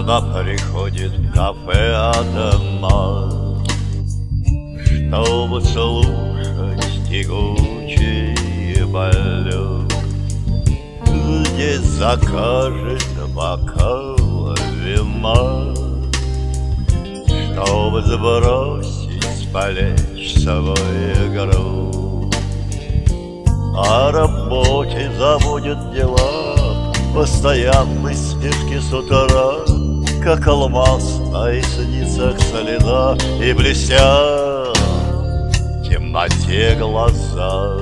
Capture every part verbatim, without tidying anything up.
Она приходит в кафе одна, чтобы слушать тягучий болек. Здесь закажет бокал вина, чтобы сбросить с плеч свой груз. О работе забудет дела, постоянной спешки с утра, как алмаз на ресницах следа, и блестят в темноте глаза.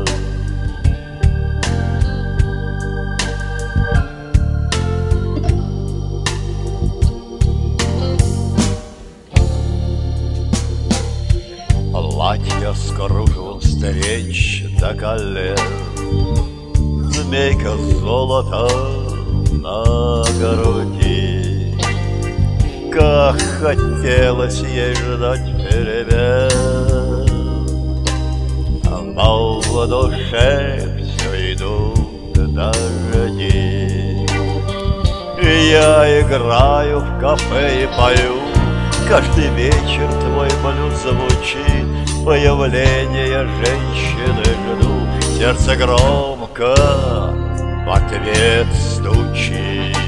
Платье с кружевом встреч до колен, змейка золота на груди. Как хотелось ей ждать перемен, но в душе все идут дожди. Я играю в кафе и пою, каждый вечер твой блюз звучит. Появление женщины жду, сердце громко в ответ стучит.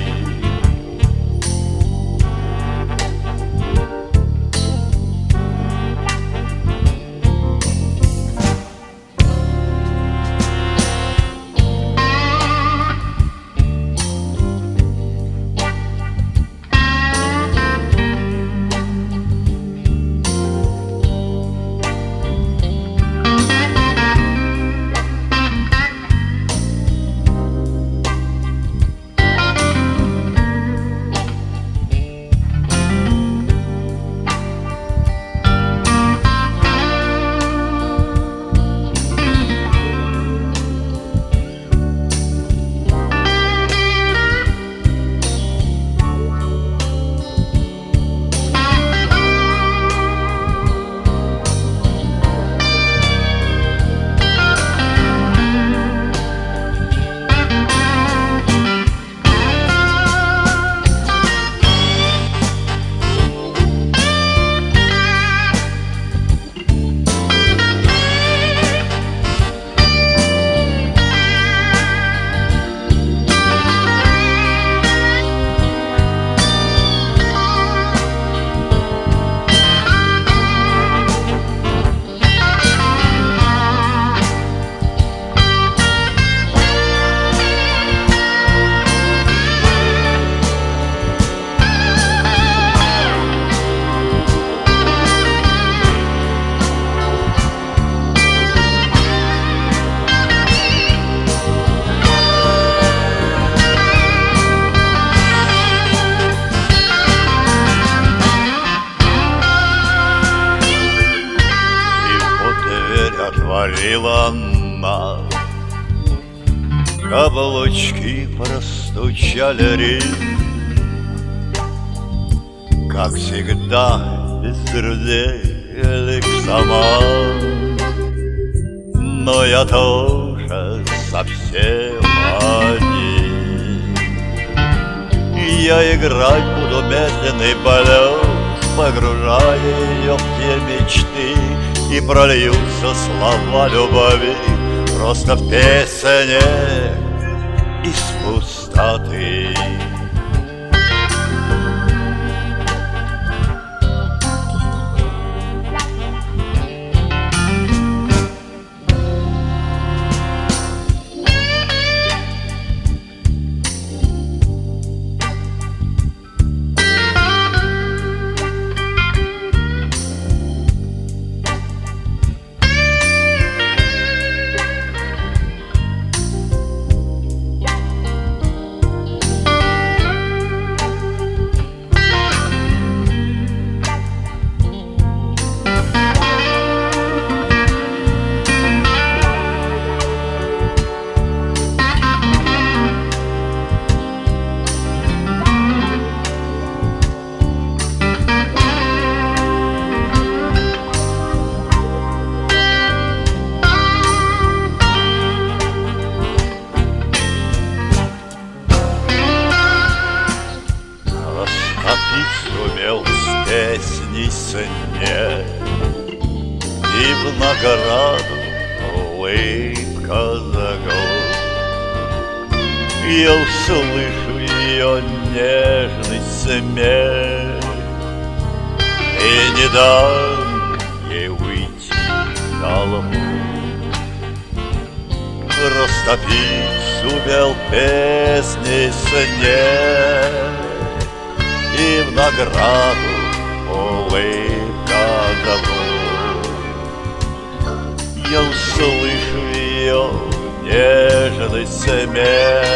Отворила она, каблучки простучали ритм. Как всегда, без друзей, лишь сама. Но я тоже совсем один. Я играть буду медленный полет, погружая ее в те мечты. И прольются слова любви просто в песне из пустоты. цене, и в награду улыбка за год. Я услышу ее нежный смех и не дам ей уйти на луну. Растопить сумел песней снег, и в награду улыбка дано. Я услышу ее нежный смех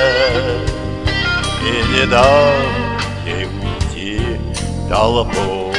и не дам ей уйти толпой.